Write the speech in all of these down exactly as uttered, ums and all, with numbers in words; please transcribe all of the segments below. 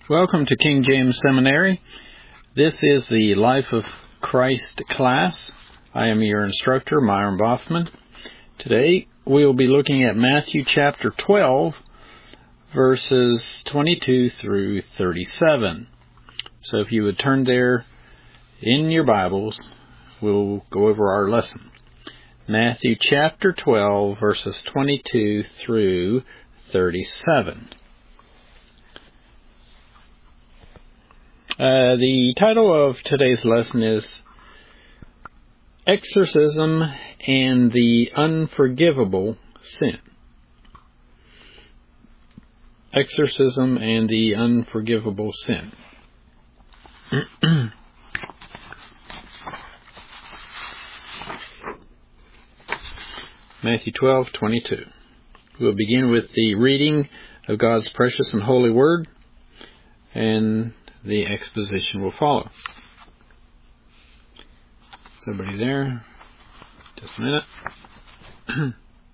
Welcome to King James Seminary. This is the Life of Christ class. I am your instructor, Myron Boffman. Today we will be looking at Matthew chapter twelve, verses twenty-two through thirty-seven. So if you would turn there in your Bibles, we'll go over our lesson. Matthew chapter twelve, verses twenty-two through thirty-seven. Uh, the title of today's lesson is Exorcism and the Unforgivable Sin. Exorcism and the Unforgivable Sin. Matthew twelve twenty-two. We'll begin with the reading of God's precious and holy word, and the exposition will follow. Somebody there? Just a minute.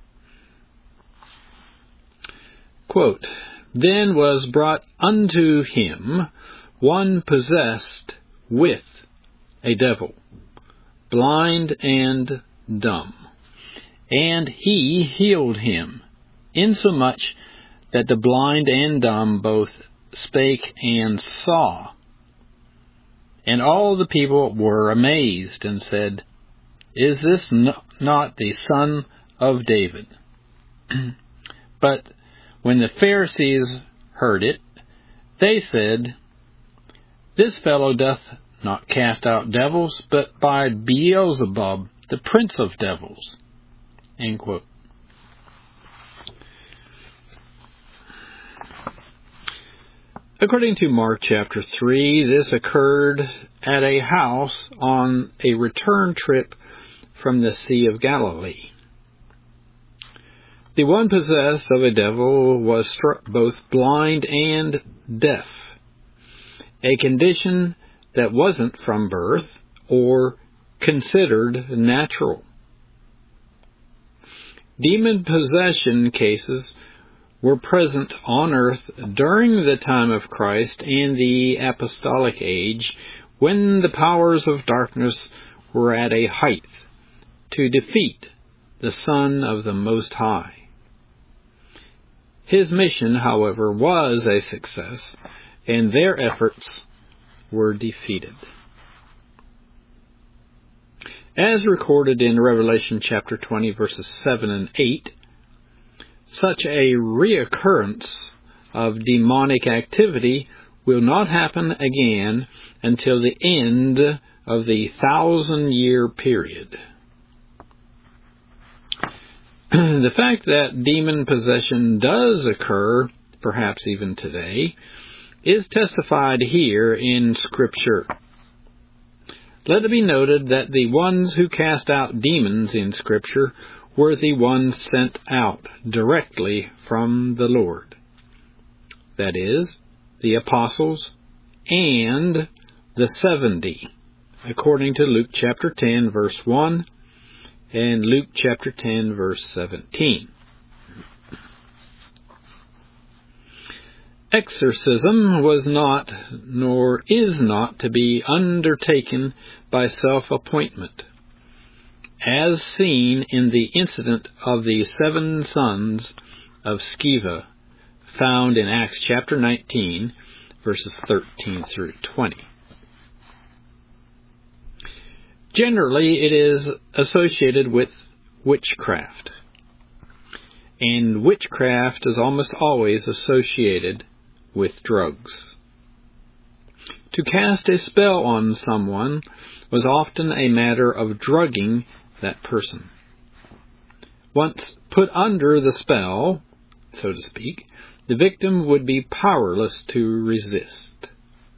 Quote, Then was brought unto him one possessed with a devil, blind and dumb. And he healed him, insomuch that the blind and dumb both spake and saw. And all the people were amazed and said, Is this no, not the son of David? But when the Pharisees heard it, they said, This fellow doth not cast out devils, but by Beelzebub, the prince of devils. End quote. According to Mark chapter three, this occurred at a house on a return trip from the Sea of Galilee. The one possessed of a devil was struck both blind and deaf, a condition that wasn't from birth or considered natural. Demon possession cases were present on earth during the time of Christ and the apostolic age, when the powers of darkness were at a height to defeat the Son of the Most High. His mission, however, was a success, and their efforts were defeated. As recorded in Revelation chapter twenty, verses seven and eight, such a reoccurrence of demonic activity will not happen again until the end of the thousand-year period. The fact that demon possession does occur, perhaps even today, is testified here in Scripture. Let it be noted that the ones who cast out demons in Scripture were the ones sent out directly from the Lord. That is, the apostles and the seventy, according to Luke chapter ten, verse one, and Luke chapter ten, verse seventeen. Exorcism was not, nor is not, to be undertaken by self-appointment, as seen in the incident of the seven sons of Sceva, found in Acts chapter nineteen, verses thirteen through twenty. Generally, it is associated with witchcraft, and witchcraft is almost always associated with drugs. To cast a spell on someone was often a matter of drugging that person. Once put under the spell, so to speak, the victim would be powerless to resist.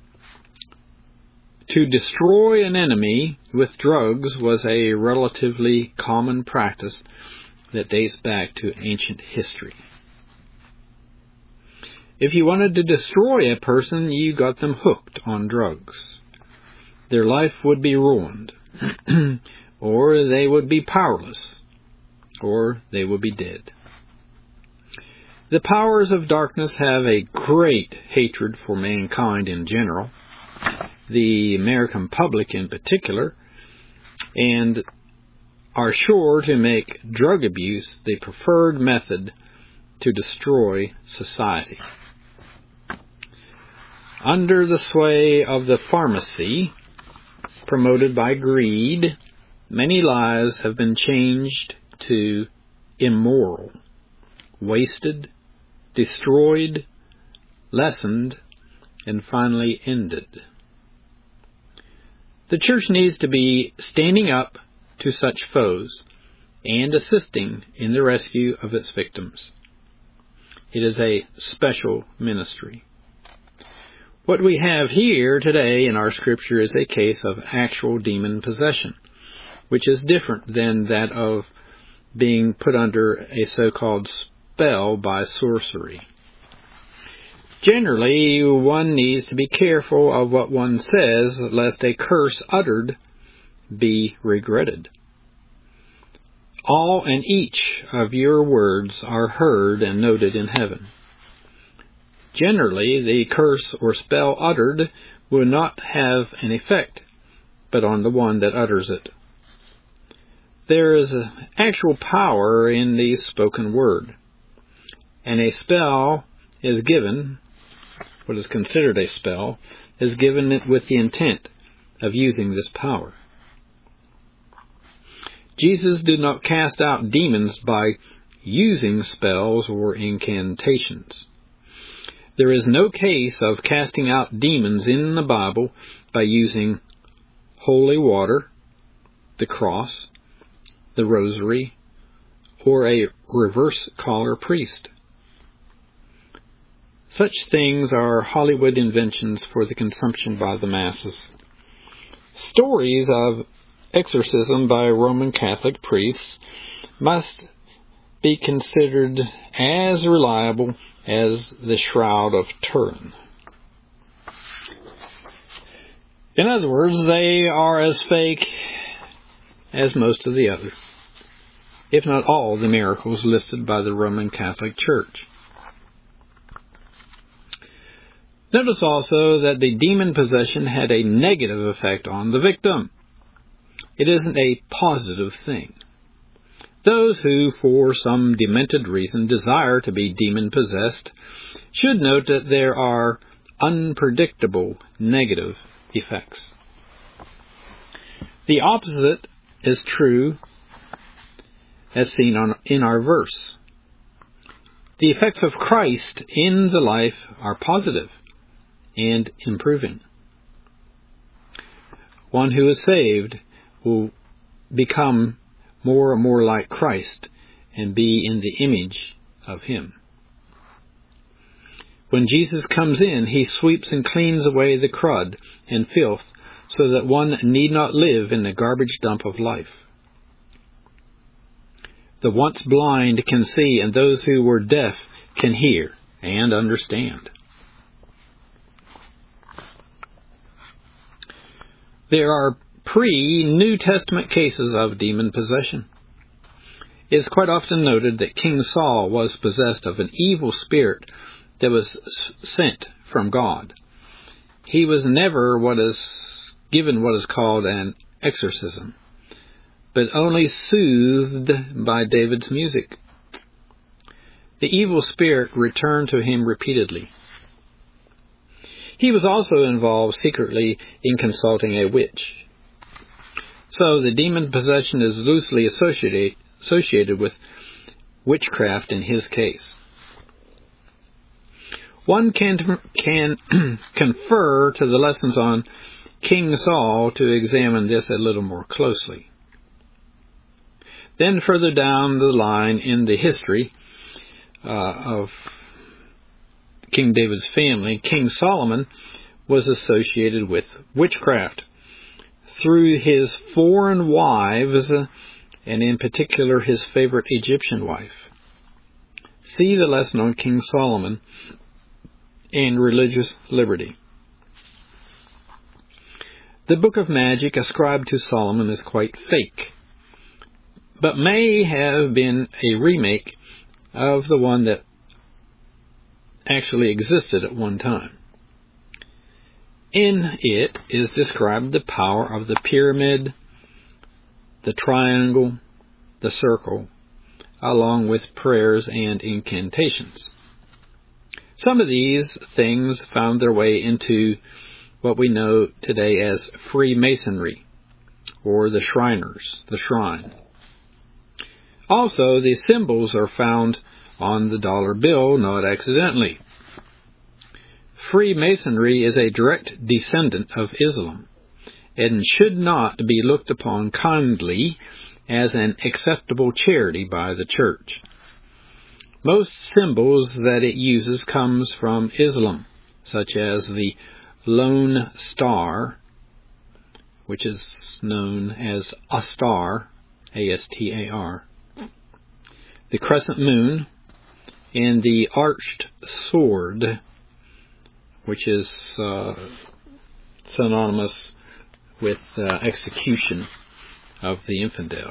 To destroy an enemy with drugs was a relatively common practice that dates back to ancient history. If you wanted to destroy a person, you got them hooked on drugs. Their life would be ruined, or they would be powerless, or they would be dead. The powers of darkness have a great hatred for mankind in general, the American public in particular, and are sure to make drug abuse the preferred method to destroy society. Under the sway of the pharmacy, promoted by greed, many lives have been changed to immoral, wasted, destroyed, lessened, and finally ended. The church needs to be standing up to such foes and assisting in the rescue of its victims. It is a special ministry. What we have here today in our scripture is a case of actual demon possession, which is different than that of being put under a so-called spell by sorcery. Generally, one needs to be careful of what one says, lest a curse uttered be regretted. All and each of your words are heard and noted in heaven. Generally, the curse or spell uttered will not have an effect, but on the one that utters it. There is actual power in the spoken word, and a spell is given, what is considered a spell, is given with the intent of using this power. Jesus did not cast out demons by using spells or incantations. There is no case of casting out demons in the Bible by using holy water, the cross, the rosary, or a reverse collar priest. Such things are Hollywood inventions for the consumption by the masses. Stories of exorcism by Roman Catholic priests must be considered as reliable as the Shroud of Turin. In other words, they are as fake as most of the other, if not all the miracles listed by the Roman Catholic Church. Notice also that the demon possession had a negative effect on the victim. It isn't a positive thing. Those who, for some demented reason, desire to be demon-possessed should note that there are unpredictable negative effects. The opposite is true as seen on, in our verse. The effects of Christ in the life are positive and improving. One who is saved will become more and more like Christ and be in the image of Him. When Jesus comes in, He sweeps and cleans away the crud and filth so that one need not live in the garbage dump of life. The once blind can see, and those who were deaf can hear and understand. There are pre-New Testament cases of demon possession. It is quite often noted that King Saul was possessed of an evil spirit that was sent from God. He was never what is given what is called an exorcism, but only soothed by David's music. The evil spirit returned to him repeatedly. He was also involved secretly in consulting a witch. So the demon possession is loosely associated, associated with witchcraft in his case. One can, can confer to the lessons on King Saul to examine this a little more closely. Then further down the line in the history uh, of King David's family, King Solomon was associated with witchcraft through his foreign wives, and in particular his favorite Egyptian wife. See the lesson on King Solomon and religious liberty. The book of magic ascribed to Solomon is quite fake, but may have been a remake of the one that actually existed at one time. In it is described the power of the pyramid, the triangle, the circle, along with prayers and incantations. Some of these things found their way into what we know today as Freemasonry, or the Shriners, the shrine. Also, the symbols are found on the dollar bill, not accidentally. Freemasonry is a direct descendant of Islam, and should not be looked upon kindly as an acceptable charity by the church. Most symbols that it uses comes from Islam, such as the lone star, which is known as Astar, A S T A R, the crescent moon, and the arched sword, which is uh, synonymous with uh, execution of the infidel.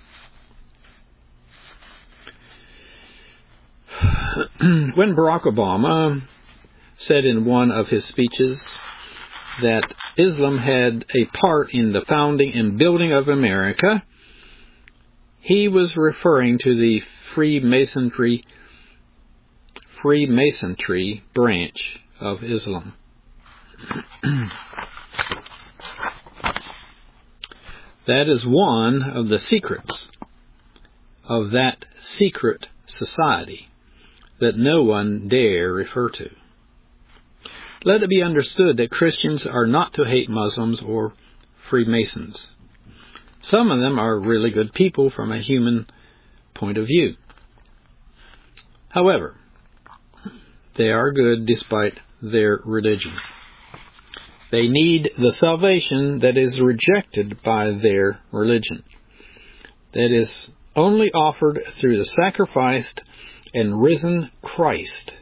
When Barack Obama said in one of his speeches that Islam had a part in the founding and building of America, he was referring to the Freemasonry, Freemasonry branch of Islam. That is one of the secrets of that secret society that no one dare refer to. Let it be understood that Christians are not to hate Muslims or Freemasons. Some of them are really good people from a human point of view. However, they are good despite their religion. They need the salvation that is rejected by their religion, that is only offered through the sacrificed and risen Christ.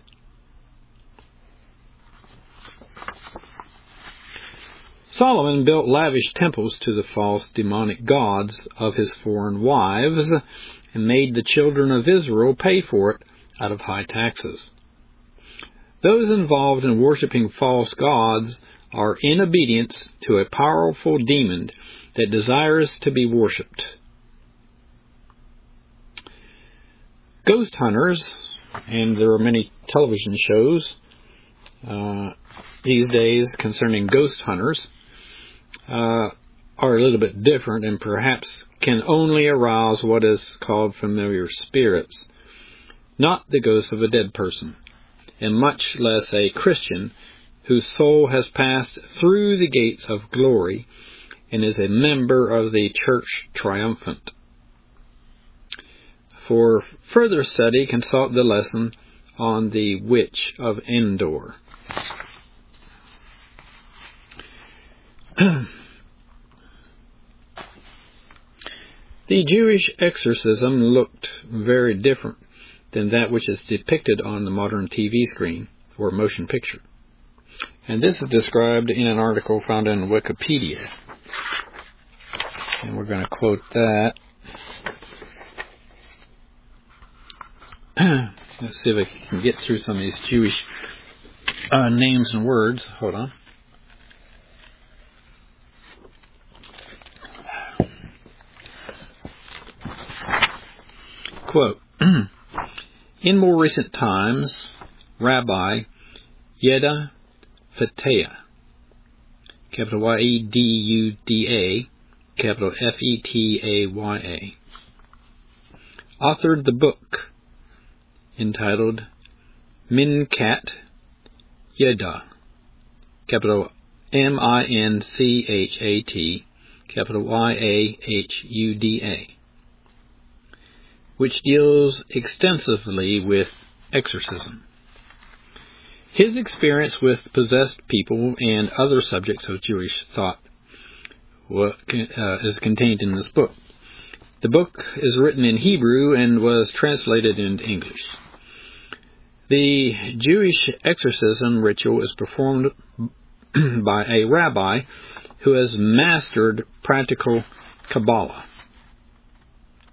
Solomon built lavish temples to the false demonic gods of his foreign wives and made the children of Israel pay for it out of high taxes. Those involved in worshiping false gods are in obedience to a powerful demon that desires to be worshipped. Ghost hunters, and there are many television shows uh, these days concerning ghost hunters, uh, are a little bit different and perhaps can only arouse what is called familiar spirits, not the ghost of a dead person, and much less a Christian whose soul has passed through the gates of glory and is a member of the Church Triumphant. For further study, consult the lesson on the Witch of Endor. The Jewish exorcism looked very different than that which is depicted on the modern T V screen or motion picture. And this is described in an article found in Wikipedia. And we're going to quote that. Let's see if I can get through some of these Jewish uh, names and words. Hold on. Quote, in more recent times, Rabbi Yehuda Fetea, capital Y E D U D A, capital F E T A Y A, authored the book entitled Minkat Yehuda, capital M I N C H A T, capital Y A H U D A, which deals extensively with exorcism. His experience with possessed people and other subjects of Jewish thought uh, is contained in this book. The book is written in Hebrew and was translated into English. The Jewish exorcism ritual is performed by a rabbi who has mastered practical Kabbalah.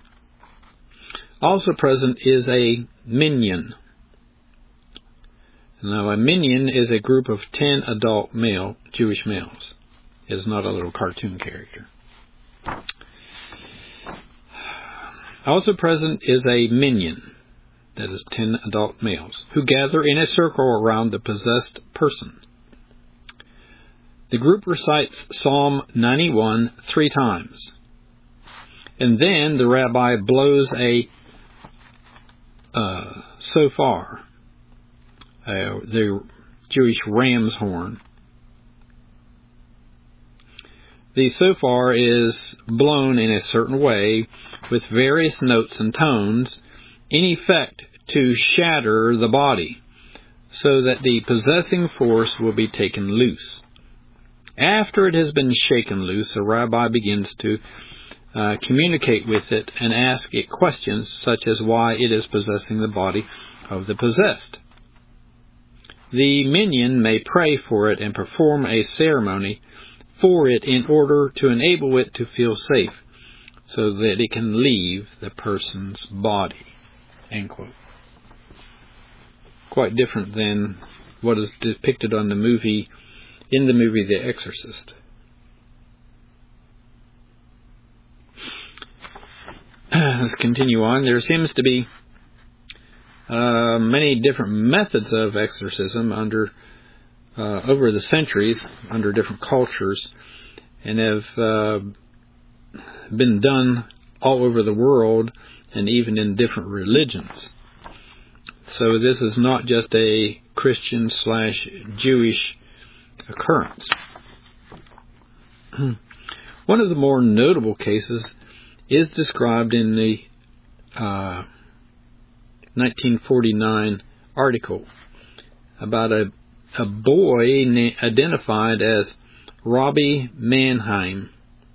Also present is a minyan, Now, a minyan is a group of ten adult male Jewish males. It is not a little cartoon character. Also present is a minyan, that is ten adult males, who gather in a circle around the possessed person. The group recites Psalm ninety-one three times, and then the rabbi blows a uh, shofar, uh, the Jewish ram's horn. The shofar is blown in a certain way with various notes and tones, in effect to shatter the body, so that the possessing force will be taken loose. After it has been shaken loose, a rabbi begins to uh, communicate with it and ask it questions such as why it is possessing the body of the possessed. The minyan may pray for it and perform a ceremony for it in order to enable it to feel safe, so that it can leave the person's body. End quote. Quite different than what is depicted on the movie, in the movie The Exorcist. Let's continue on. There seems to be uh, many different methods of exorcism under uh, over the centuries, under different cultures, and have uh, been done all over the world and even in different religions. So this is not just a Christian slash Jewish occurrence. One of the more notable cases is described in the uh, nineteen forty-nine article about a, a boy na- identified as Robbie Mannheim.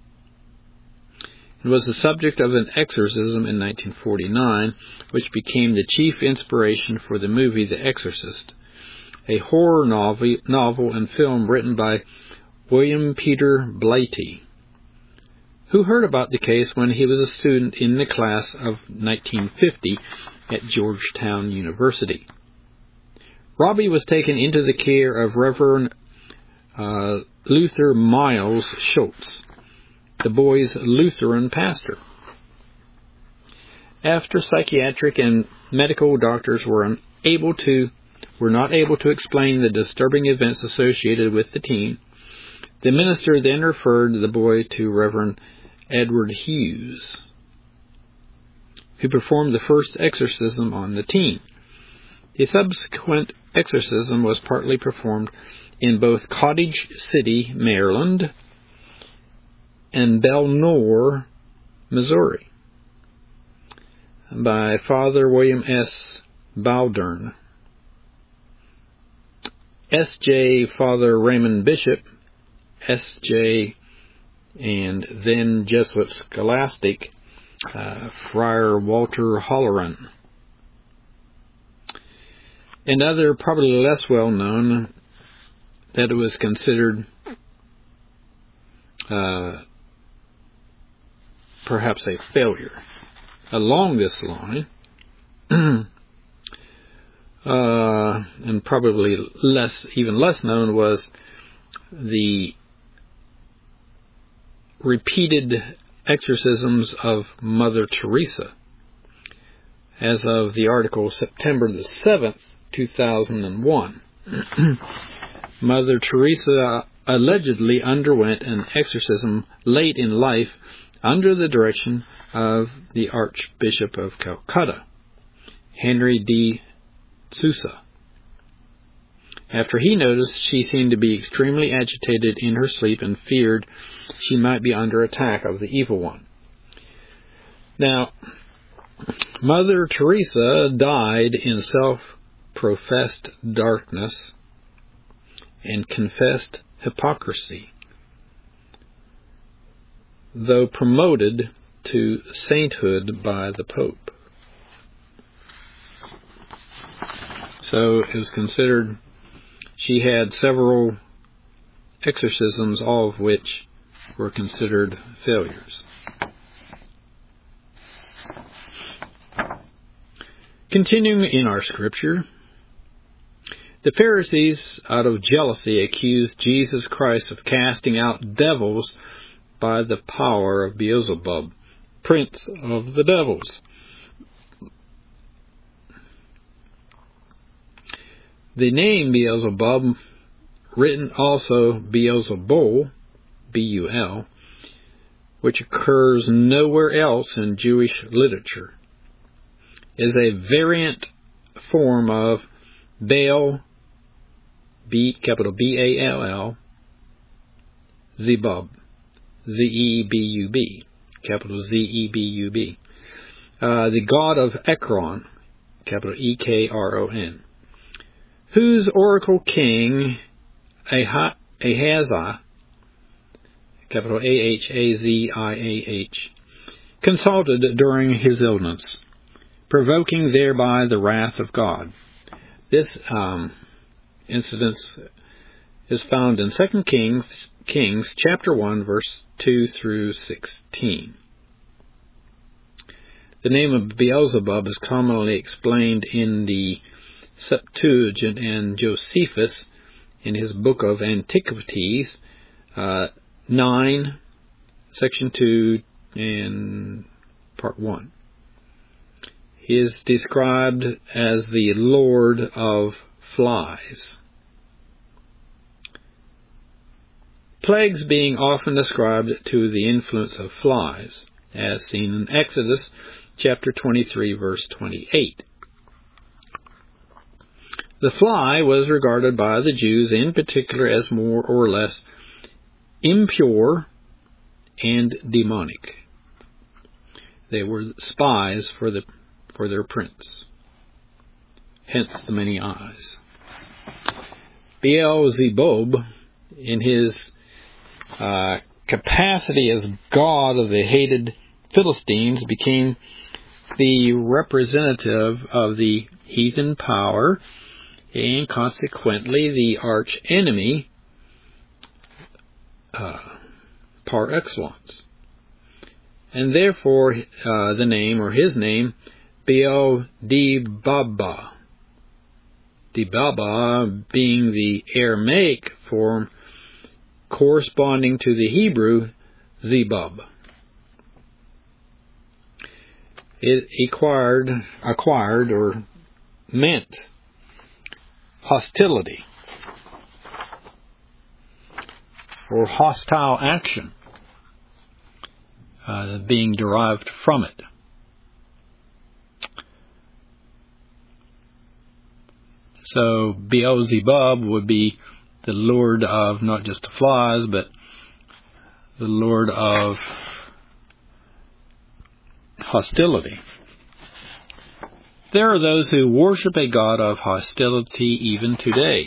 It was the subject of an exorcism in nineteen forty-nine, which became the chief inspiration for the movie The Exorcist, a horror novel, novel and film written by William Peter Blatty, who heard about the case when he was a student in the class of nineteen fifty at Georgetown University. Robbie was taken into the care of Reverend uh, Luther Miles Schultz, the boy's Lutheran pastor. After psychiatric and medical doctors were unable to were not able to explain the disturbing events associated with the teen, the minister then referred the boy to Reverend Edward Hughes, who performed the first exorcism on the teen. The subsequent exorcism was partly performed in both Cottage City, Maryland, and Belnor, Missouri, by Father William S. Bowdern. S J Father Raymond Bishop, S J and then Jesuit scholastic uh, Friar Walter Holleran. And other, probably less well known, that it was considered uh, perhaps a failure. Along this line, uh, and probably less, even less known, was the repeated exorcisms of Mother Teresa. As of the article September the seventh, two thousand one, Mother Teresa allegedly underwent an exorcism late in life under the direction of the Archbishop of Calcutta, Henry D. Sousa. After he noticed she seemed to be extremely agitated in her sleep and feared she might be under attack of the evil one. Now, Mother Teresa died in self-professed darkness and confessed hypocrisy, though promoted to sainthood by the Pope. So it was considered she had several exorcisms, all of which were considered failures. Continuing in our scripture, The Pharisees, out of jealousy, accused Jesus Christ of casting out devils by the power of Beelzebub, prince of the devils. The name Beelzebub, written also Beelzebul, B U L, which occurs nowhere else in Jewish literature, is a variant form of Baal, B, capital B A L L, Zebub, Z E B U B, capital Z E B U B, uh, the god of Ekron, capital E K R O N, whose oracle king, Ahazah, capital A H A Z I A H, consulted during his illness, provoking thereby the wrath of God. This um, incident is found in Second Kings, Kings chapter one, verse two through sixteen. The name of Beelzebub is commonly explained in the Septuagint, and Josephus, in his book of Antiquities, uh, nine, section two, and part one. He is described as the Lord of Flies. Plagues being often ascribed to the influence of flies, as seen in Exodus chapter twenty-three, verse twenty-eight. The fly was regarded by the Jews in particular as more or less impure and demonic. They were spies for the for their prince. Hence the many eyes. Beelzebub, in his uh, capacity as god of the hated Philistines, became the representative of the heathen power and consequently the arch enemy uh, par excellence. And therefore uh, the name, or his name, Beelzebub. Debaba being the Aramaic form corresponding to the Hebrew Zebub. It acquired, acquired or meant hostility or hostile action uh, being derived from it. So Beelzebub would be the lord of not just the flies, but the lord of hostility. There are those who worship a god of hostility even today.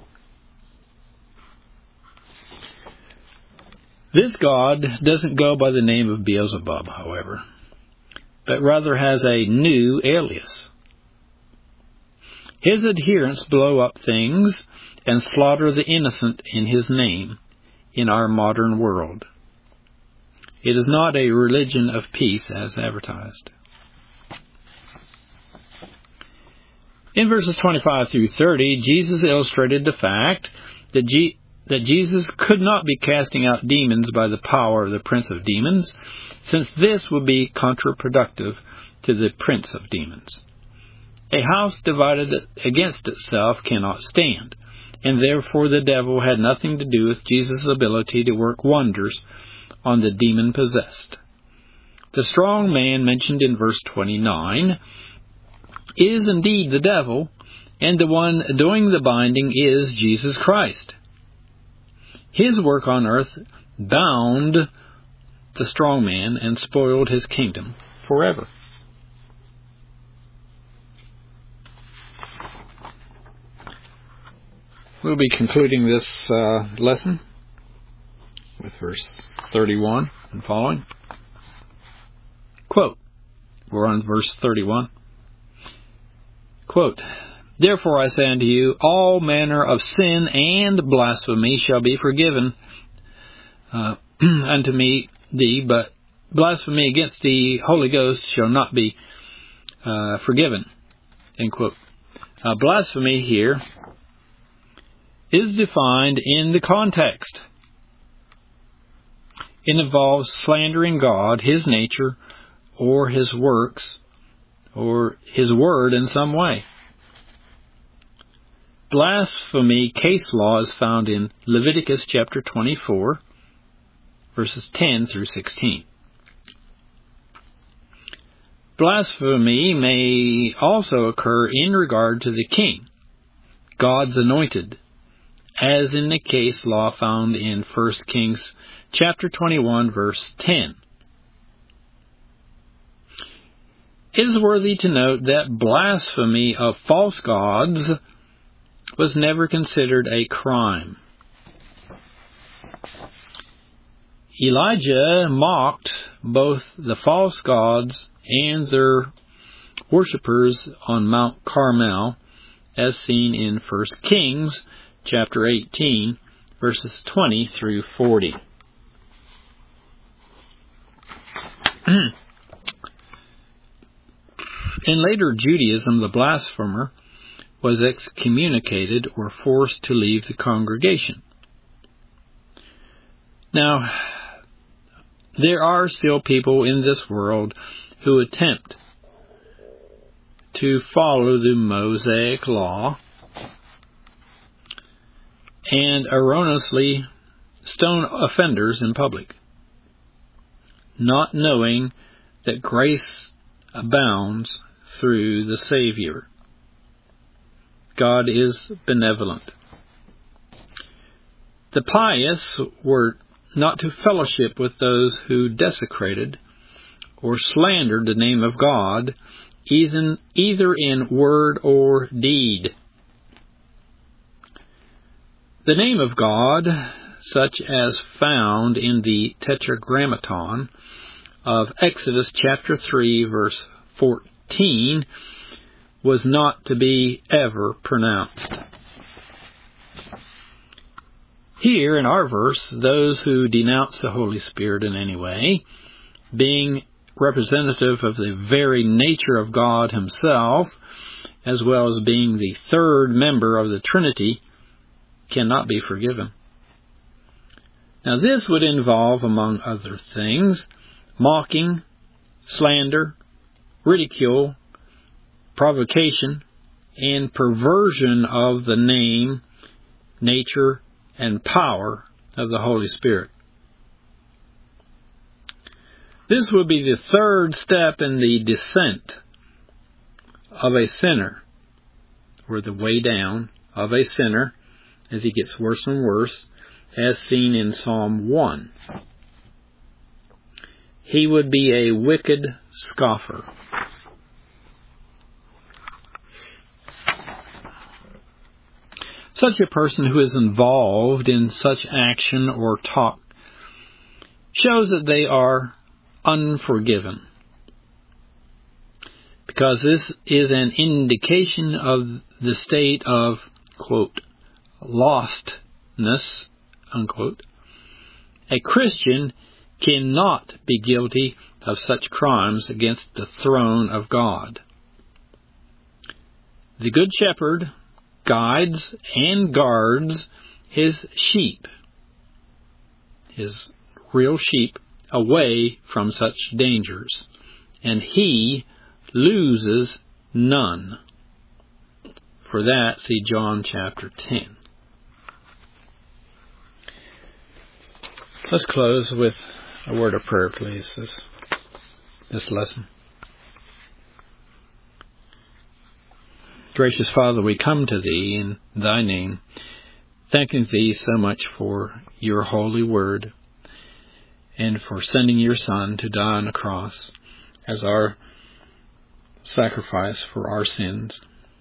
This god doesn't go by the name of Beelzebub, however, but rather has a new alias. His adherents blow up things and slaughter the innocent in his name in our modern world. It is not a religion of peace as advertised. In verses twenty-five through thirty, Jesus illustrated the fact that, G- that Jesus could not be casting out demons by the power of the prince of demons, since this would be counterproductive to the prince of demons. A house divided against itself cannot stand, and therefore the devil had nothing to do with Jesus' ability to work wonders on the demon-possessed. The strong man mentioned in verse twenty-nine is indeed the devil, and the one doing the binding is Jesus Christ. His work on earth bound the strong man and spoiled his kingdom forever. We'll be concluding this uh, lesson with verse thirty-one and following. Quote, we're on verse thirty-one. Quote, therefore I say unto you, all manner of sin and blasphemy shall be forgiven uh, unto me thee, but blasphemy against the Holy Ghost shall not be uh, forgiven. End quote. Uh, blasphemy here is defined in the context. It involves slandering God, His nature, or His works, or His word in some way. Blasphemy case law is found in Leviticus chapter twenty-four, verses ten through sixteen. Blasphemy may also occur in regard to the king, God's anointed, as in the case law found in First Kings chapter twenty-one, verse ten. It is worthy to note that blasphemy of false gods was never considered a crime. Elijah mocked both the false gods and their worshippers on Mount Carmel, as seen in First Kings chapter eighteen, verses twenty through forty. In later Judaism, the blasphemer was excommunicated or forced to leave the congregation. Now, there are still people in this world who attempt to follow the Mosaic law and erroneously stone offenders in public, not knowing that grace abounds through the Savior. God is benevolent. The pious were not to fellowship with those who desecrated or slandered the name of God, even, either in word or deed. The name of God, such as found in the Tetragrammaton of Exodus chapter three, verse fourteen, was not to be ever pronounced. Here in our verse, those who denounce the Holy Spirit in any way, being representative of the very nature of God Himself, as well as being the third member of the Trinity, cannot be forgiven. Now this would involve, among other things, mocking, slander, ridicule, provocation, and perversion of the name, nature, and power of the Holy Spirit. This would be the third step in the descent of a sinner, or the way down of a sinner as he gets worse and worse, as seen in Psalm one. He would be a wicked scoffer. Such a person who is involved in such action or talk shows that they are unforgiven, because this is an indication of the state of, quote, lostness, unquote. A Christian cannot be guilty of such crimes against the throne of God. The Good Shepherd guides and guards his sheep, his real sheep, away from such dangers, and he loses none. For that, see John chapter ten. Let's close with a word of prayer, please, this, this lesson. Gracious Father, we come to Thee in Thy name, thanking Thee so much for Your holy word and for sending Your Son to die on the cross as our sacrifice for our sins.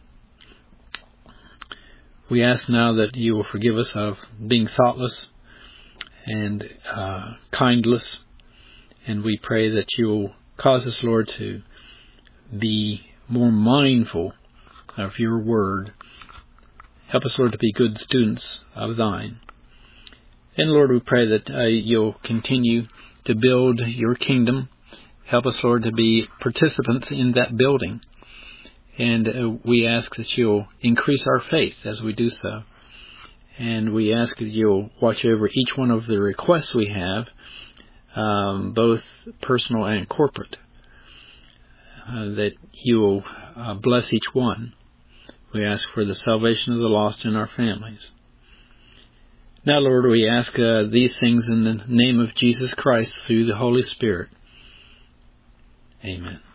We ask now that You will forgive us of being thoughtless and uh, kindless, and we pray that You will cause us, Lord, to be more mindful of Your word. Help us, Lord, to be good students of Thine. And Lord, we pray that uh, You'll continue to build Your kingdom. Help us, Lord, to be participants in that building. And uh, we ask that You'll increase our faith as we do so. And we ask that you'll watch over each one of the requests we have, um, both personal and corporate, uh, that you will uh, bless each one. We ask for the salvation of the lost in our families. Now, Lord, we ask uh, these things in the name of Jesus Christ through the Holy Spirit. Amen.